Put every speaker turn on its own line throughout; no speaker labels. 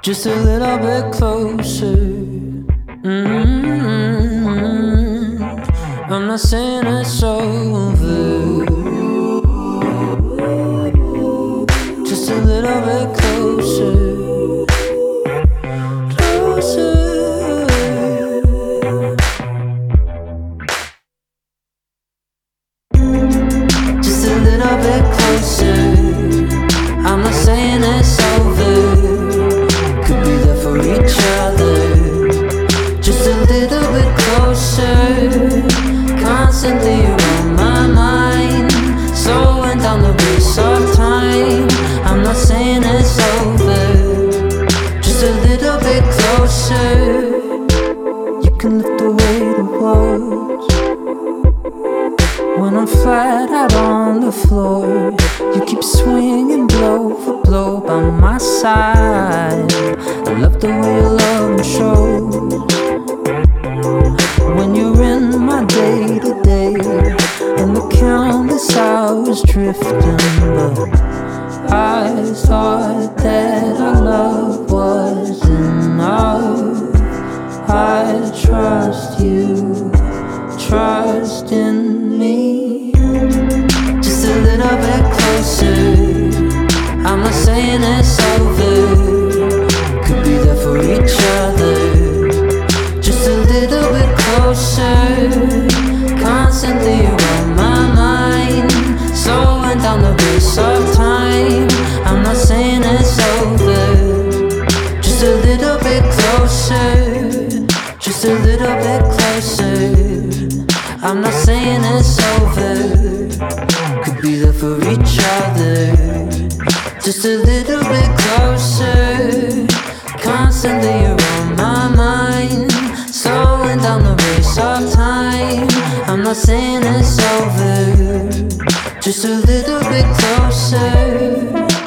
just a little bit closer. I'm not saying it's over, just a little bit closer. Just a little bit closer. I'm not saying it's over, could be there for each other. Just a little bit closer, constantly around my mind, slowing down the pace of time. I'm not saying it's over, just a little bit closer. You can lift the weight of words when I'm flat out on the floor. You keep swinging blow for blow by my side. I love the way your love shows when you're in my day to day, and the countless hours drifting. But I thought that our love was enough. I trust you, trust in me. Just a little bit closer. I'm not saying it's over, could be there for each other. Just a little bit closer, constantly around my mind, slowing down the pace of time. I'm not saying it's over, just a little bit closer, just a little bit closer. I'm not saying it's over, could be there for each other. Just a little bit closer, constantly around my mind, slowing down the pace of time. I'm not saying it's over, just a little bit closer.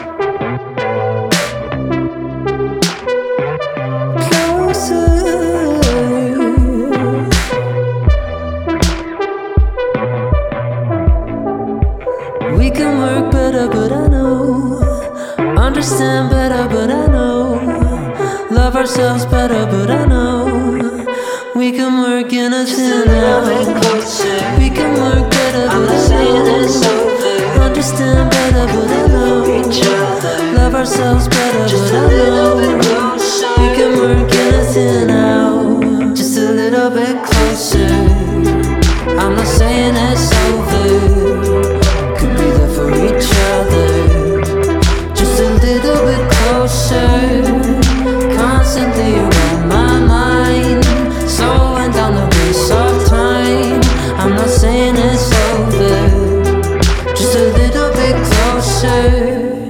We can work better, but I know. Understand better, but I know. Love ourselves better, but I know. We can work in a thin out. We can work better, but I know. Understand better, but I know. Love ourselves better, but I know. We can work in a thin out. Just a little bit closer. I'm not saying it's over, could be there for each other. Just a little bit closer, constantly around my mind, slowing down the pace of time. I'm not saying it's over, just a little bit closer.